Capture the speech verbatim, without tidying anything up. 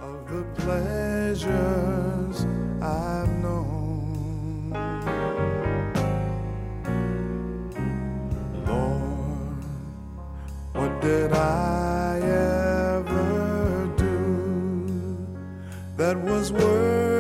the pleasures I've known. Lord, what did I ever do that was worth